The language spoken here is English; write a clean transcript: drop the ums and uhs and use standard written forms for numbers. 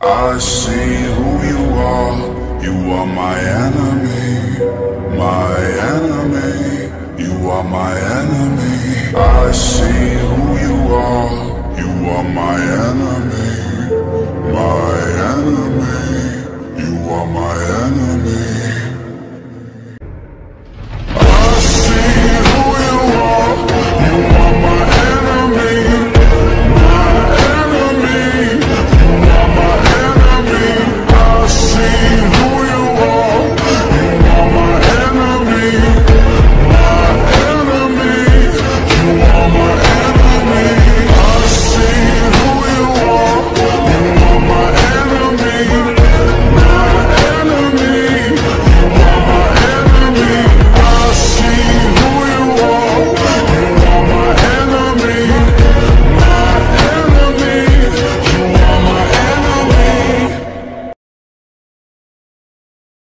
I see who you are. You are my enemy, my enemy. You are my enemy. I see who you are. You are my enemy, my enemy. You are my enemy.